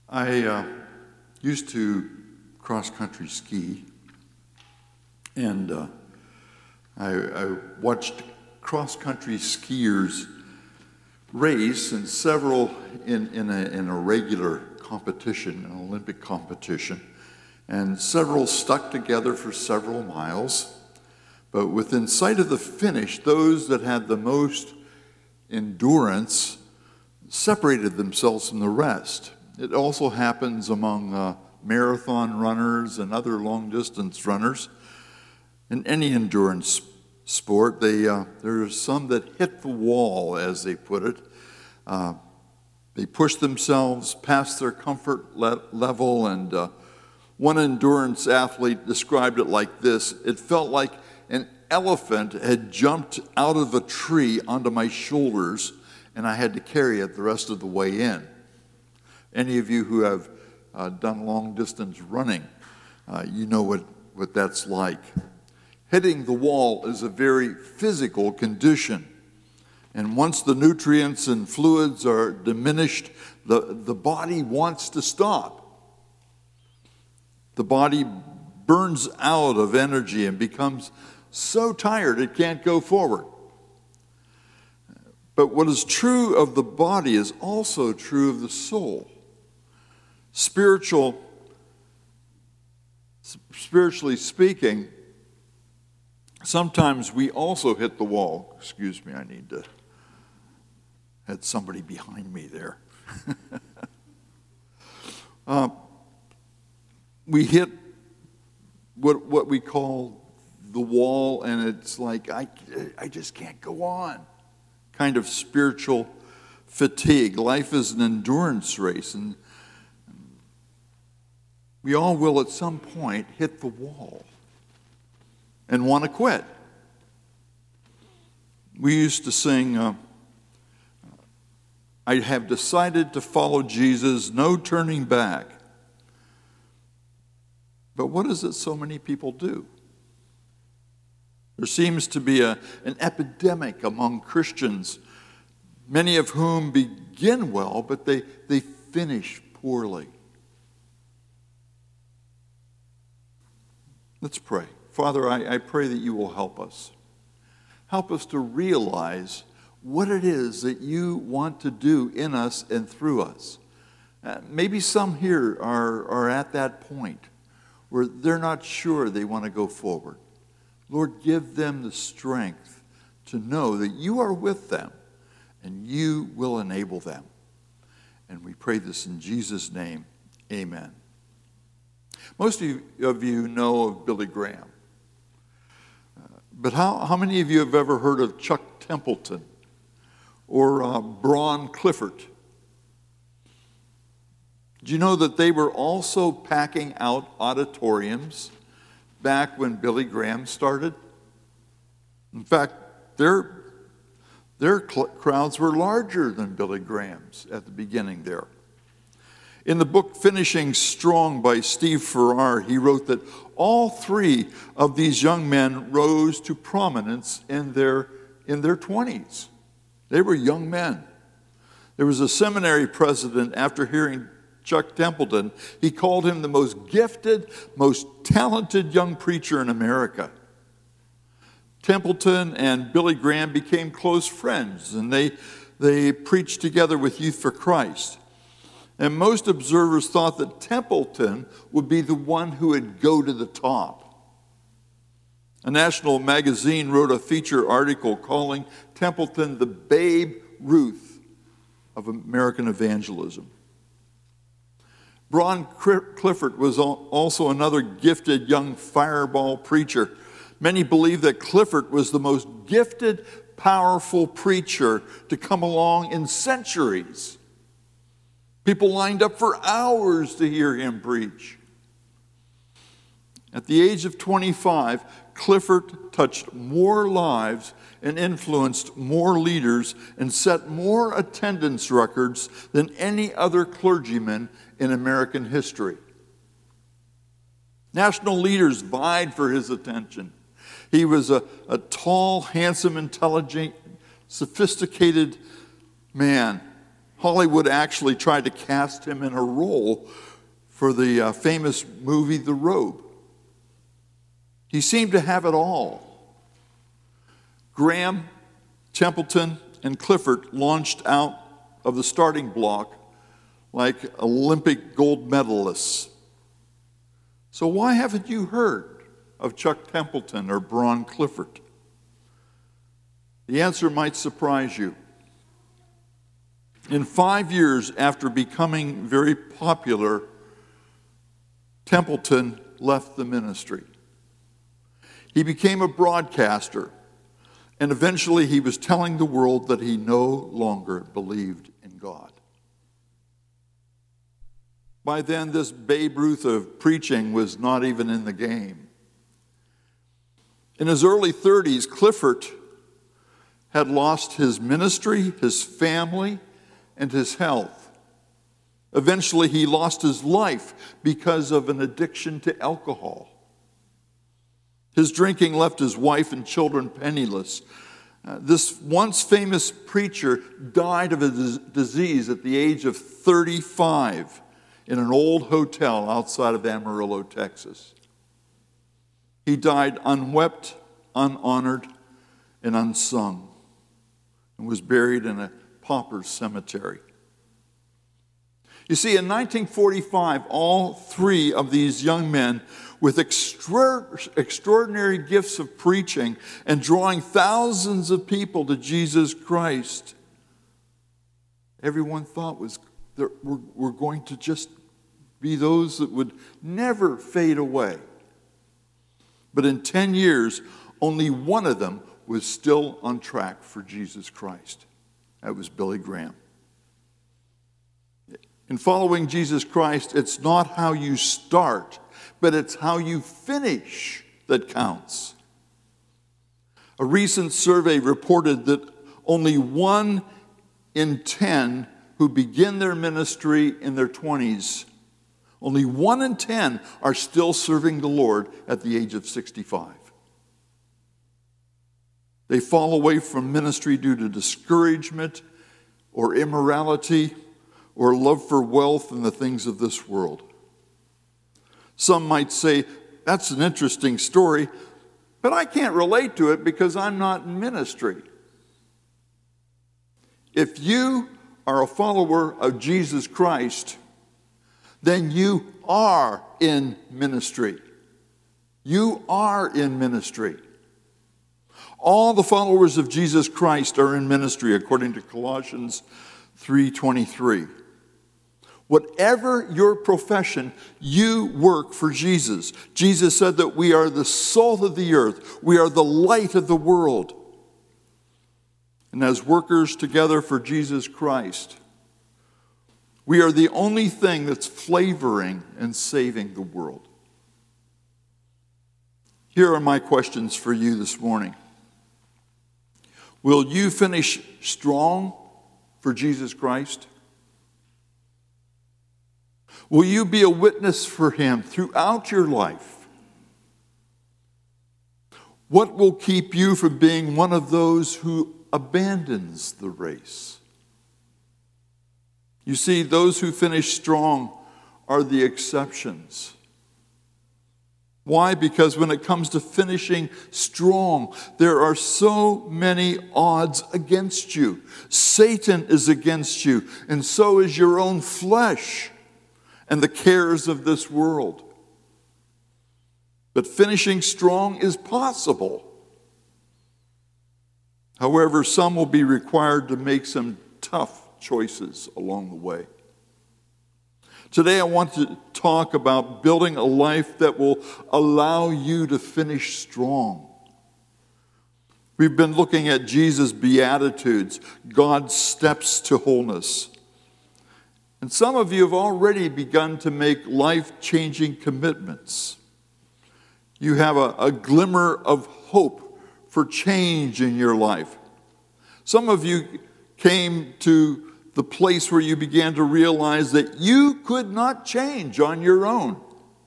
I used to cross-country ski, and I watched cross-country skiers race, and several in a regular competition, an Olympic competition, and several stuck together for several miles. But within sight of the finish, those that had the most endurance separated themselves from the rest. It also happens among marathon runners and other long-distance runners. In any endurance sport, there are some that hit the wall, as they put it. They push themselves past their comfort level, and one endurance athlete described it like this: it felt like an elephant had jumped out of a tree onto my shoulders, and I had to carry it the rest of the way in. Any of you who have done long-distance running, you know what that's like. Hitting the wall is a very physical condition. And once the nutrients and fluids are diminished, the body wants to stop. The body burns out of energy and becomes so tired it can't go forward. But what is true of the body is also true of the soul. Spiritually speaking, sometimes we also hit the wall. Excuse me, had somebody behind me there. We hit what we call the wall, and it's like, I just can't go on. Kind of spiritual fatigue. Life is an endurance race, and we all will at some point hit the wall and want to quit. We used to sing, I have decided to follow Jesus, no turning back. But what is it so many people do? There seems to be an epidemic among Christians, many of whom begin well, but they finish poorly. Let's pray. Father, I pray that you will help us. Help us to realize what it is that you want to do in us and through us. Maybe some here are at that point where they're not sure they want to go forward. Lord, give them the strength to know that you are with them and you will enable them. And we pray this in Jesus' name. Amen. Most of you know of Billy Graham. But how many of you have ever heard of Chuck Templeton or Braun Clifford? Do you know that they were also packing out auditoriums back when Billy Graham started? In fact, their crowds were larger than Billy Graham's at the beginning there. In the book Finishing Strong by Steve Farrar, he wrote that all three of these young men rose to prominence in their 20s. They were young men. There was a seminary president, after hearing Chuck Templeton, he called him the most gifted, most talented young preacher in America. Templeton and Billy Graham became close friends, and they preached together with Youth for Christ. And most observers thought that Templeton would be the one who would go to the top. A national magazine wrote a feature article calling Templeton the Babe Ruth of American evangelism. Braun Clifford was also another gifted young fireball preacher. Many believe that Clifford was the most gifted, powerful preacher to come along in centuries. People lined up for hours to hear him preach. At the age of 25, Clifford touched more lives and influenced more leaders and set more attendance records than any other clergyman in American history. National leaders vied for his attention. He was a tall, handsome, intelligent, sophisticated man, Hollywood actually tried to cast him in a role for the famous movie The Robe. He seemed to have it all. Graham, Templeton, and Clifford launched out of the starting block like Olympic gold medalists. So why haven't you heard of Chuck Templeton or Bron Clifford? The answer might surprise you. In 5 years after becoming very popular, Templeton left the ministry. He became a broadcaster, and eventually he was telling the world that he no longer believed in God. By then, this Babe Ruth of preaching was not even in the game. In his early 30s, Clifford had lost his ministry, his family, and his health. Eventually, he lost his life because of an addiction to alcohol. His drinking left his wife and children penniless. This once famous preacher died of a disease at the age of 35 in an old hotel outside of Amarillo, Texas. He died unwept, unhonored, and unsung, and was buried in a pauper's cemetery. You see, in 1945, all three of these young men with extraordinary gifts of preaching and drawing thousands of people to Jesus Christ, everyone thought were going to just be those that would never fade away. But in 10 years, only one of them was still on track for Jesus Christ. That was Billy Graham. In following Jesus Christ, it's not how you start, but it's how you finish that counts. A recent survey reported that only 1 in 10 who begin their ministry in their 20s, only 1 in 10 are still serving the Lord at the age of 65. They fall away from ministry due to discouragement or immorality or love for wealth and the things of this world. Some might say, that's an interesting story, but I can't relate to it because I'm not in ministry. If you are a follower of Jesus Christ, then you are in ministry. You are in ministry. All the followers of Jesus Christ are in ministry, according to Colossians 3:23. Whatever your profession, you work for Jesus. Jesus said that we are the salt of the earth. We are the light of the world. And as workers together for Jesus Christ, we are the only thing that's flavoring and saving the world. Here are my questions for you this morning. Will you finish strong for Jesus Christ? Will you be a witness for Him throughout your life? What will keep you from being one of those who abandons the race? You see, those who finish strong are the exceptions. Why? Because when it comes to finishing strong, there are so many odds against you. Satan is against you, and so is your own flesh and the cares of this world. But finishing strong is possible. However, some will be required to make some tough choices along the way. Today I want to talk about building a life that will allow you to finish strong. We've been looking at Jesus' Beatitudes, God's steps to wholeness. And some of you have already begun to make life-changing commitments. You have a glimmer of hope for change in your life. Some of you came to the place where you began to realize that you could not change on your own.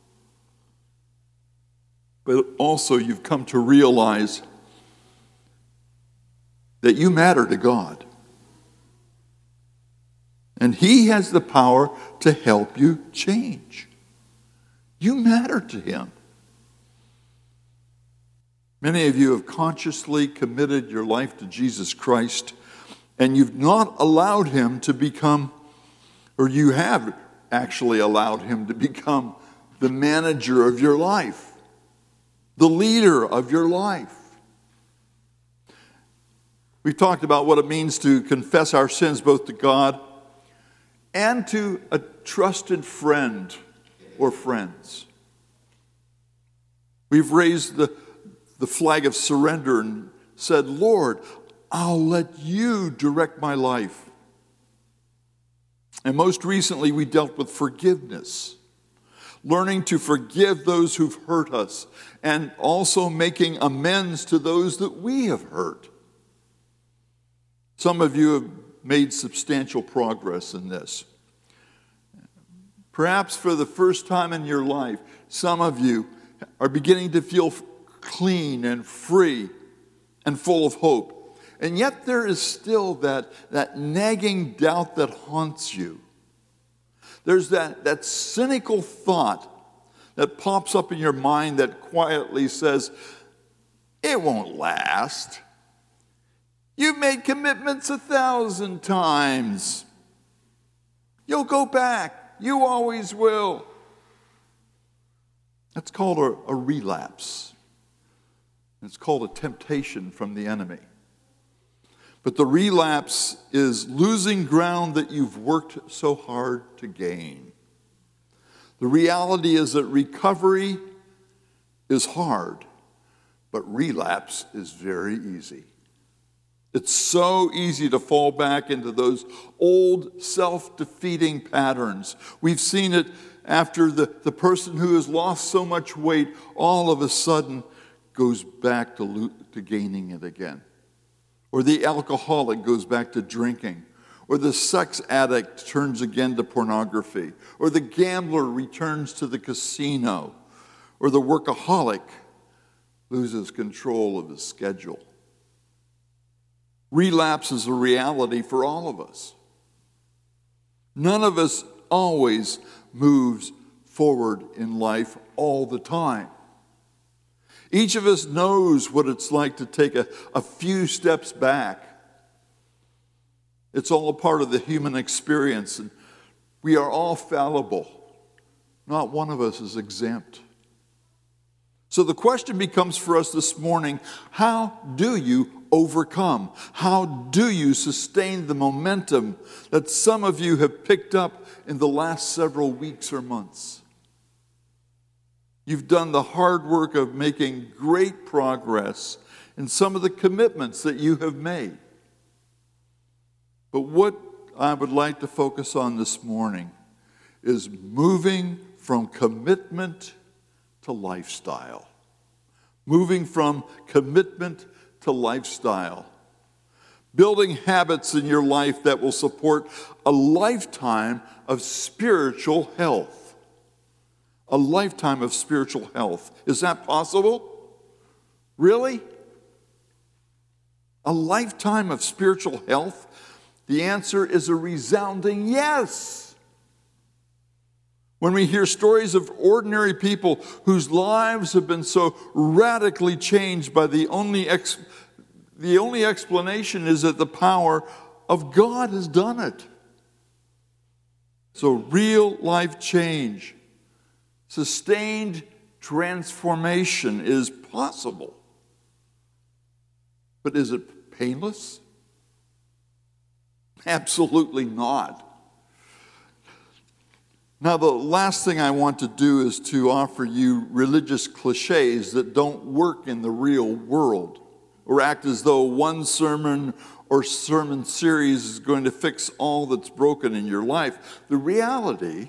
But also you've come to realize that you matter to God. And He has the power to help you change. You matter to Him. Many of you have consciously committed your life to Jesus Christ, and you've not allowed Him to become, or you have actually allowed Him to become the manager of your life, the leader of your life. We've talked about what it means to confess our sins both to God and to a trusted friend or friends. We've raised the flag of surrender and said, Lord, I'll let you direct my life. And most recently, we dealt with forgiveness, learning to forgive those who've hurt us, and also making amends to those that we have hurt. Some of you have made substantial progress in this. Perhaps for the first time in your life, some of you are beginning to feel clean and free and full of hope. And yet there is still that nagging doubt that haunts you. There's that cynical thought that pops up in your mind that quietly says, it won't last. You've made commitments 1,000 times. You'll go back. You always will. That's called a relapse. It's called a temptation from the enemy. But the relapse is losing ground that you've worked so hard to gain. The reality is that recovery is hard, but relapse is very easy. It's so easy to fall back into those old self-defeating patterns. We've seen it after the person who has lost so much weight all of a sudden goes back to gaining it again. Or the alcoholic goes back to drinking. Or the sex addict turns again to pornography. Or the gambler returns to the casino. Or the workaholic loses control of his schedule. Relapse is a reality for all of us. None of us always moves forward in life all the time. Each of us knows what it's like to take a few steps back. It's all a part of the human experience, and we are all fallible. Not one of us is exempt. So the question becomes for us this morning, how do you overcome? How do you sustain the momentum that some of you have picked up in the last several weeks or months? You've done the hard work of making great progress in some of the commitments that you have made. But what I would like to focus on this morning is moving from commitment to lifestyle. Moving from commitment to lifestyle. Building habits in your life that will support a lifetime of spiritual health. A lifetime of spiritual health. Is that possible? Really? A lifetime of spiritual health? The answer is a resounding yes. When we hear stories of ordinary people whose lives have been so radically changed by the only explanation is that the power of God has done it. So real life change, sustained transformation is possible. But is it painless? Absolutely not. Now, the last thing I want to do is to offer you religious cliches that don't work in the real world, or act as though one sermon or sermon series is going to fix all that's broken in your life. The reality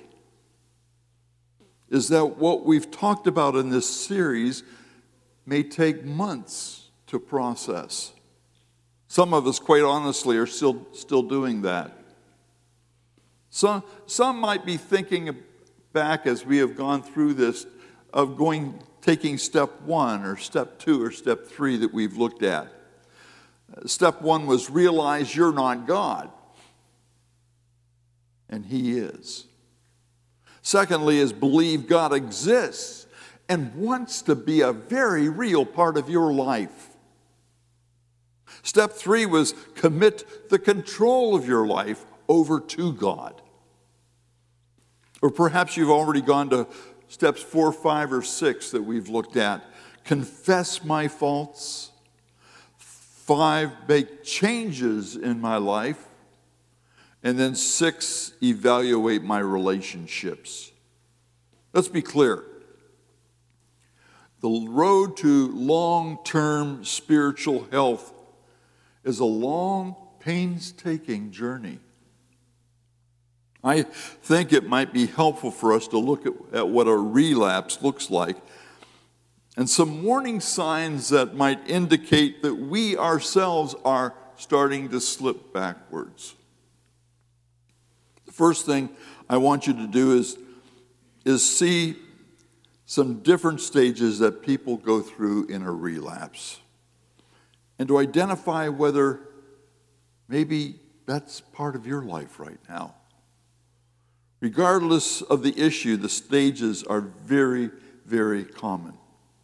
is that what we've talked about in this series may take months to process. Some of us, quite honestly, are still doing that. Some might be thinking back as we have gone through this of taking step 1 or step 2 or step 3 that we've looked at. Step 1 was realize you're not God. and He is. Secondly is believe God exists and wants to be a very real part of your life. Step 3 was commit the control of your life over to God. Or perhaps you've already gone to steps 4, 5, or 6 that we've looked at. Confess my faults. 5, make changes in my life. And then 6, evaluate my relationships. Let's be clear. The road to long-term spiritual health is a long, painstaking journey. I think it might be helpful for us to look at what a relapse looks like and some warning signs that might indicate that we ourselves are starting to slip backwards. The first thing I want you to do is see some different stages that people go through in a relapse, and to identify whether maybe that's part of your life right now. Regardless of the issue, the stages are very, very common.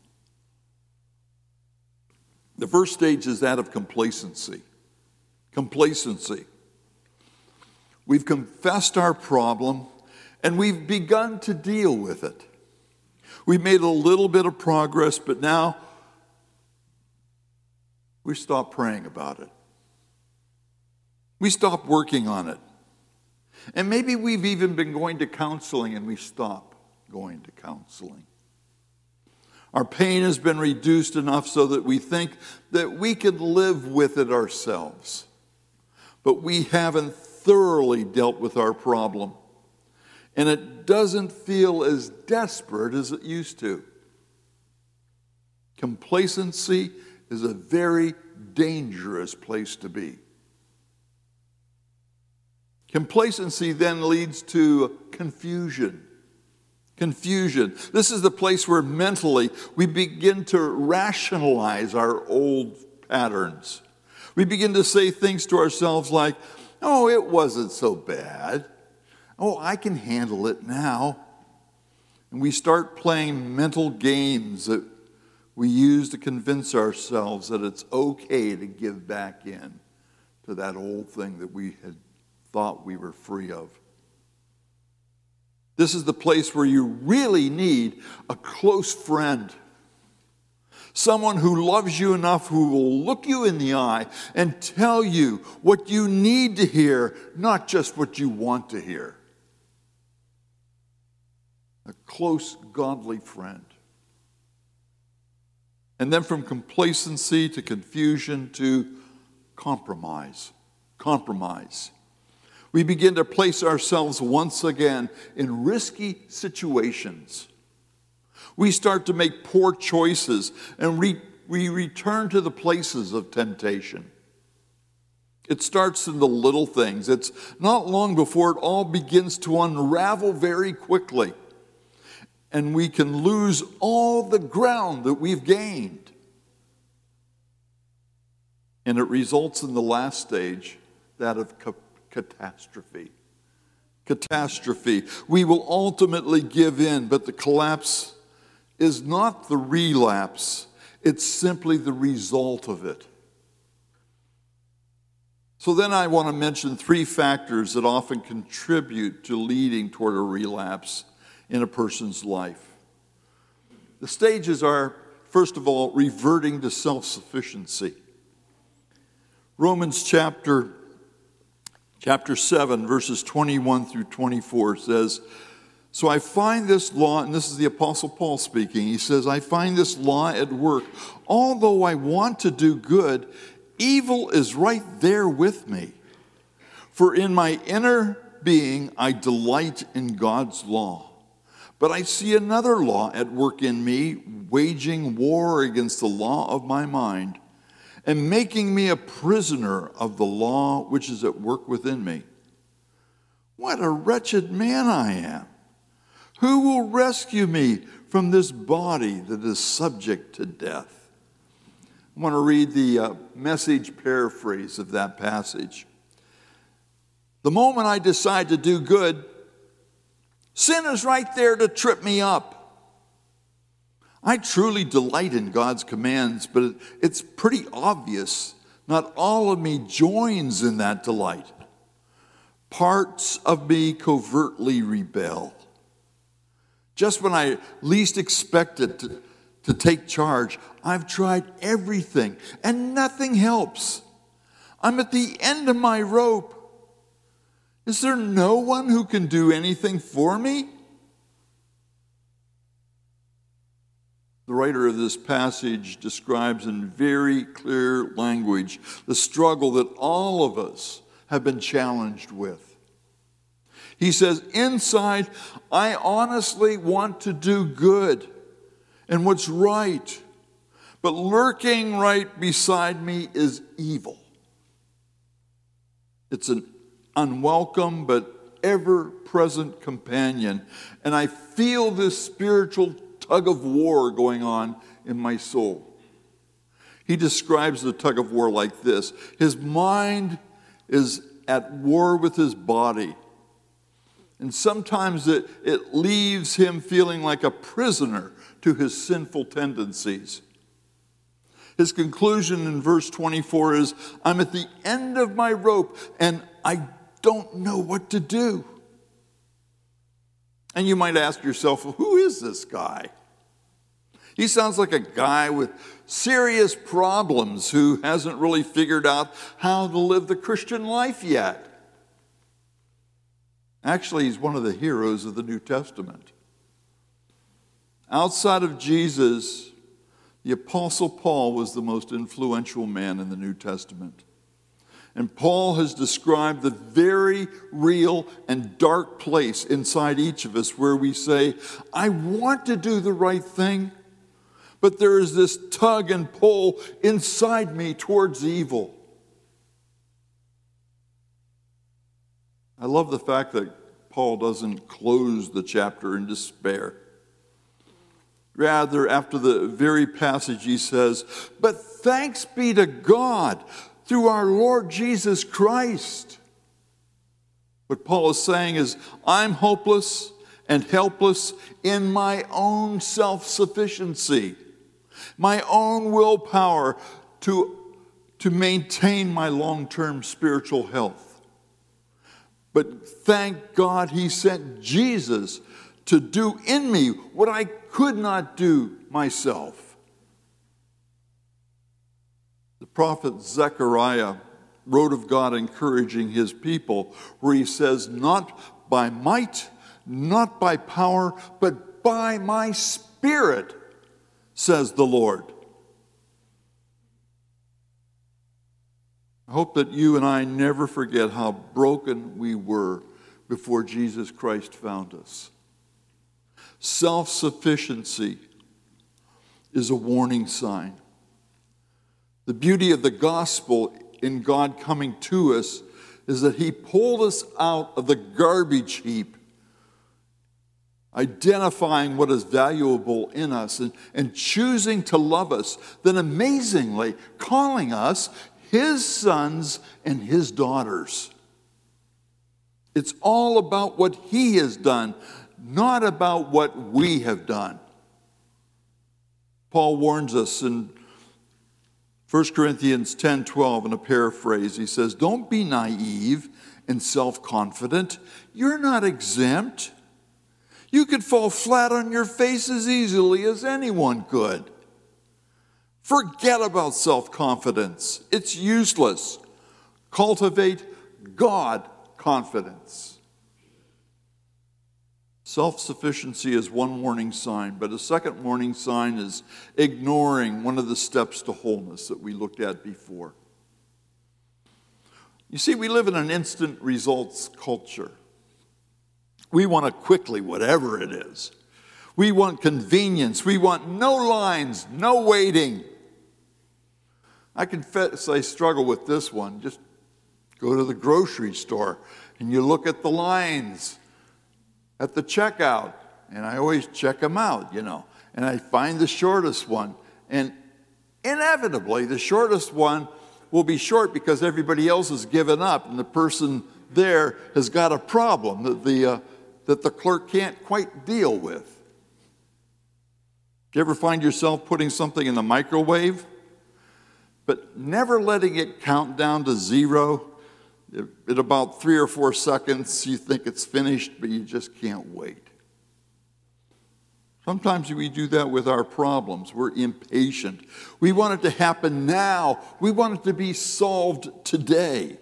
The first stage is that of complacency. Complacency. We've confessed our problem, and we've begun to deal with it. We've made a little bit of progress, but now we stop praying about it. We stop working on it. And maybe we've even been going to counseling and we stop going to counseling. Our pain has been reduced enough so that we think that we can live with it ourselves. But we haven't thoroughly dealt with our problem. And it doesn't feel as desperate as it used to. Complacency is a very dangerous place to be. Complacency then leads to confusion. Confusion. This is the place where mentally we begin to rationalize our old patterns. We begin to say things to ourselves like, oh, it wasn't so bad. Oh, I can handle it now. And we start playing mental games that we use to convince ourselves that it's okay to give back in to that old thing that we had thought we were free of. This is the place where you really need a close friend. Someone who loves you enough, who will look you in the eye and tell you what you need to hear, not just what you want to hear. A close, godly friend. And then from complacency to confusion to compromise. Compromise. We begin to place ourselves once again in risky situations. We start to make poor choices and we return to the places of temptation. It starts in the little things. It's not long before it all begins to unravel very quickly. And we can lose all the ground that we've gained. And it results in the last stage, that of catastrophe. Catastrophe. We will ultimately give in, but the collapse is not the relapse. It's simply the result of it. So then I want to mention 3 factors that often contribute to leading toward a relapse in a person's life. The stages are, first of all, reverting to self-sufficiency. Romans chapter 7, verses 21 through 24 says, so I find this law, and this is the Apostle Paul speaking, he says, I find this law at work. Although I want to do good, evil is right there with me. For in my inner being I delight in God's law. But I see another law at work in me, waging war against the law of my mind, and making me a prisoner of the law which is at work within me. What a wretched man I am! Who will rescue me from this body that is subject to death? I want to read the Message paraphrase of that passage. The moment I decide to do good, sin is right there to trip me up. I truly delight in God's commands, but it's pretty obvious not all of me joins in that delight. Parts of me covertly rebel. Just when I least expect it to take charge, I've tried everything and nothing helps. I'm at the end of my rope. Is there no one who can do anything for me? The writer of this passage describes in very clear language the struggle that all of us have been challenged with. He says, inside, I honestly want to do good and what's right, but lurking right beside me is evil. It's an unwelcome but ever-present companion, and I feel this spiritual tug of war going on in my soul. He describes the tug of war like this. His mind is at war with his body. And sometimes it leaves him feeling like a prisoner to his sinful tendencies. His conclusion in verse 24 is, I'm at the end of my rope and I don't know what to do. And you might ask yourself, well, who is this guy? He sounds like a guy with serious problems who hasn't really figured out how to live the Christian life yet. Actually, he's one of the heroes of the New Testament. Outside of Jesus, the Apostle Paul was the most influential man in the New Testament. And Paul has described the very real and dark place inside each of us where we say, I want to do the right thing, but there is this tug and pull inside me towards evil. I love the fact that Paul doesn't close the chapter in despair. Rather, after the very passage, he says, but thanks be to God through our Lord Jesus Christ. What Paul is saying is, I'm hopeless and helpless in my own self-sufficiency, my own willpower to maintain my long-term spiritual health. But thank God he sent Jesus to do in me what I could not do myself. The prophet Zechariah wrote of God encouraging his people, where he says, not by might, not by power, but by my Spirit, says the Lord. I hope that you and I never forget how broken we were before Jesus Christ found us. Self-sufficiency is a warning sign. The beauty of the gospel in God coming to us is that he pulled us out of the garbage heap, identifying what is valuable in us and choosing to love us, then amazingly calling us his sons and his daughters. It's all about what he has done, not about what we have done. Paul warns us in 1 Corinthians 10:12 in a paraphrase. He says, don't be naive and self-confident. You're not exempt. You could fall flat on your face as easily as anyone could. Forget about self-confidence. It's useless. Cultivate God confidence. Self-sufficiency is one warning sign, but a second warning sign is ignoring one of the steps to wholeness that we looked at before. You see, we live in an instant results culture. We want it quickly, whatever it is. We want convenience. We want no lines, no waiting. I confess I struggle with this one. Just go to the grocery store and you look at the lines at the checkout, and I always check them out, and I find the shortest one. And inevitably, the shortest one will be short because everybody else has given up, and the person there has got a problem that the clerk can't quite deal with. Do you ever find yourself putting something in the microwave, but never letting it count down to zero? At about 3 or 4 seconds, you think it's finished, but you just can't wait. Sometimes we do that with our problems. We're impatient. We want it to happen now. We want it to be solved today.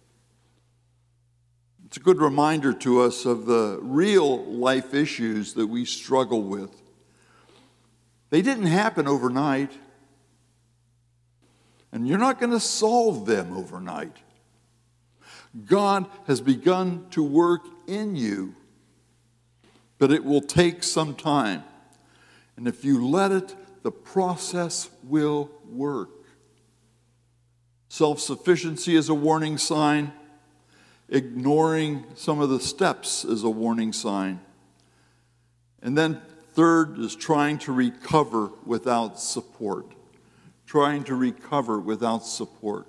It's a good reminder to us of the real life issues that we struggle with. They didn't happen overnight, and you're not going to solve them overnight. God has begun to work in you, but it will take some time. And if you let it, the process will work. Self-sufficiency is a warning sign. Ignoring some of the steps is a warning sign. And then third is trying to recover without support. Trying to recover without support.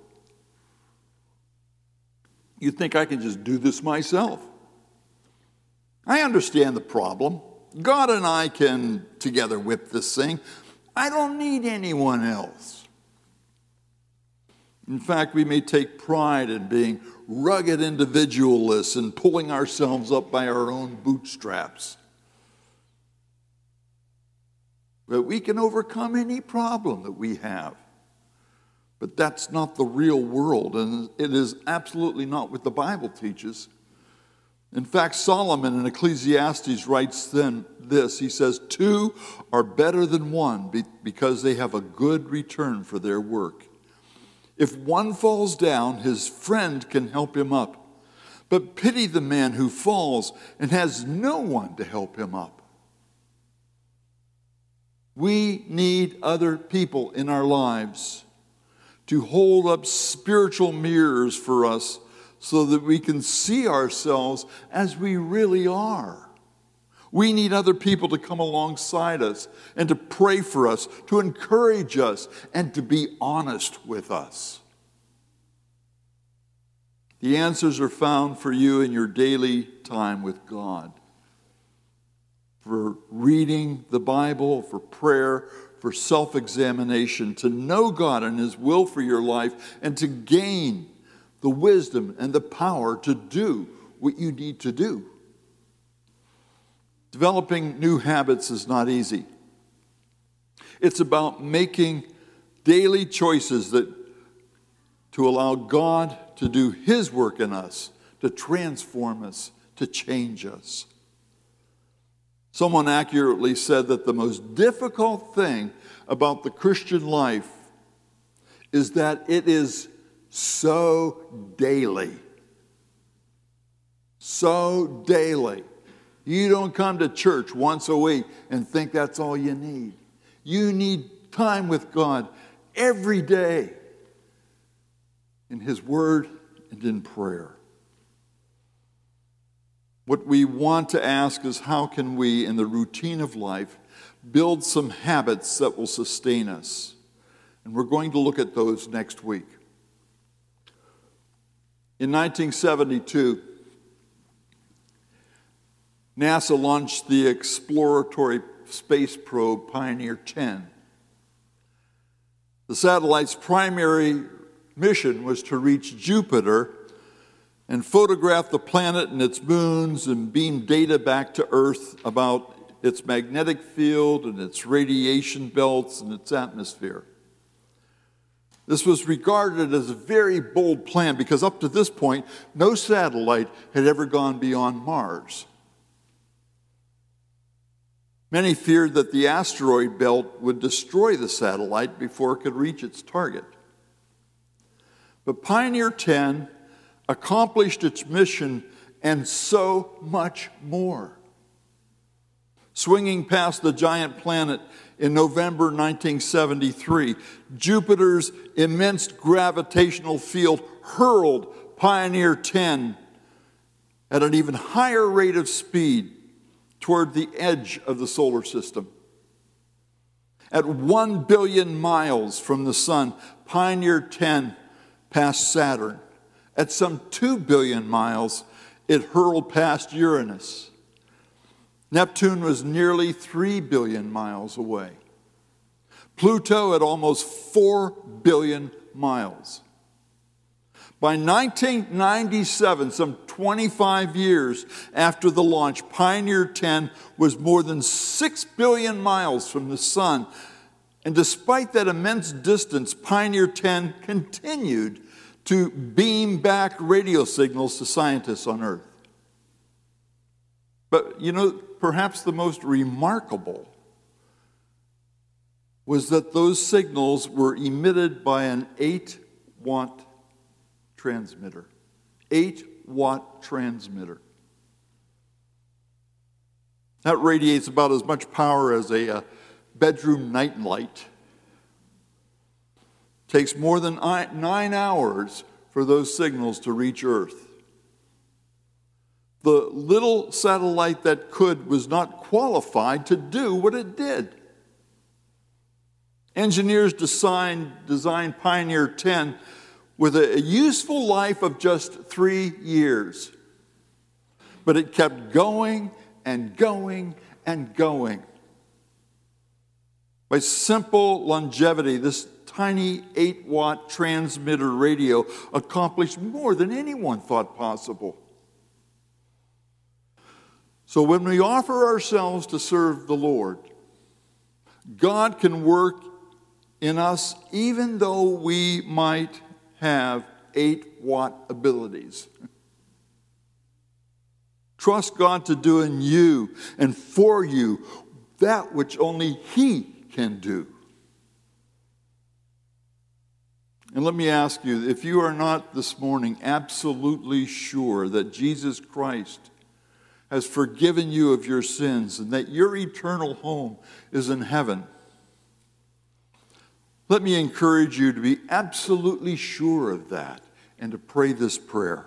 You think I can just do this myself? I understand the problem. God and I can together whip this thing. I don't need anyone else. In fact, we may take pride in being rugged individualists and pulling ourselves up by our own bootstraps. But we can overcome any problem that we have. But that's not the real world, and it is absolutely not what the Bible teaches. In fact, Solomon in Ecclesiastes writes then this. He says, 2 are better than 1 because they have a good return for their work. If one falls down, his friend can help him up. But pity the man who falls and has no one to help him up. We need other people in our lives to hold up spiritual mirrors for us so that we can see ourselves as we really are. We need other people to come alongside us and to pray for us, to encourage us, and to be honest with us. The answers are found for you in your daily time with God. For reading the Bible, for prayer, for self-examination, to know God and His will for your life, and to gain the wisdom and the power to do what you need to do. Developing new habits is not easy. It's about making daily choices to allow God to do His work in us, to transform us, to change us. Someone accurately said that the most difficult thing about the Christian life is that it is so daily. So daily. You don't come to church once a week and think that's all you need. You need time with God every day in His Word and in prayer. What we want to ask is, how can we, in the routine of life, build some habits that will sustain us? And we're going to look at those next week. In 1972, NASA launched the exploratory space probe Pioneer 10. The satellite's primary mission was to reach Jupiter and photograph the planet and its moons and beam data back to Earth about its magnetic field and its radiation belts and its atmosphere. This was regarded as a very bold plan because up to this point, no satellite had ever gone beyond Mars. Many feared that the asteroid belt would destroy the satellite before it could reach its target. But Pioneer 10 accomplished its mission and so much more. Swinging past the giant planet in November 1973, Jupiter's immense gravitational field hurled Pioneer 10 at an even higher rate of speed toward the edge of the solar system. At 1 billion miles from the sun, Pioneer 10 passed Saturn, At some 2 billion miles, it hurled past Uranus. Neptune was nearly 3 billion miles away. Pluto at almost 4 billion miles. By 1997, some 25 years after the launch, Pioneer 10 was more than 6 billion miles from the sun. And despite that immense distance, Pioneer 10 continued to beam back radio signals to scientists on Earth. But, perhaps the most remarkable was that those signals were emitted by an 8-watt transmitter. 8-watt transmitter. That radiates about as much power as a bedroom nightlight. Takes more than 9 hours for those signals to reach Earth. The little satellite that could was not qualified to do what it did. Engineers designed Pioneer 10 with a useful life of just 3 years. But it kept going and going and going. By simple longevity, this tiny 8-watt transmitter radio accomplished more than anyone thought possible. So when we offer ourselves to serve the Lord, God can work in us even though we might have 8-watt abilities. Trust God to do in you and for you that which only He can do. And let me ask you, if you are not this morning absolutely sure that Jesus Christ has forgiven you of your sins and that your eternal home is in heaven, let me encourage you to be absolutely sure of that and to pray this prayer.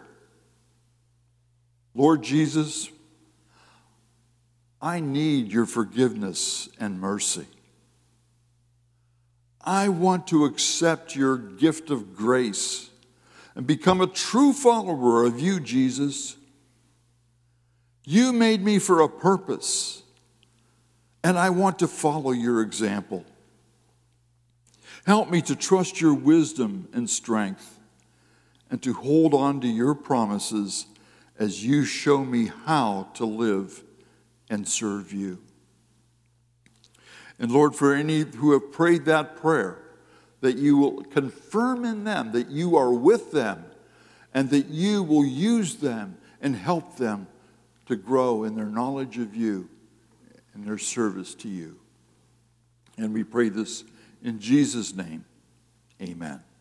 Lord Jesus, I need your forgiveness and mercy. I want to accept your gift of grace and become a true follower of you, Jesus. You made me for a purpose, and I want to follow your example. Help me to trust your wisdom and strength and to hold on to your promises as you show me how to live and serve you. And Lord, for any who have prayed that prayer, that you will confirm in them that you are with them and that you will use them and help them to grow in their knowledge of you and their service to you. And we pray this in Jesus' name. Amen.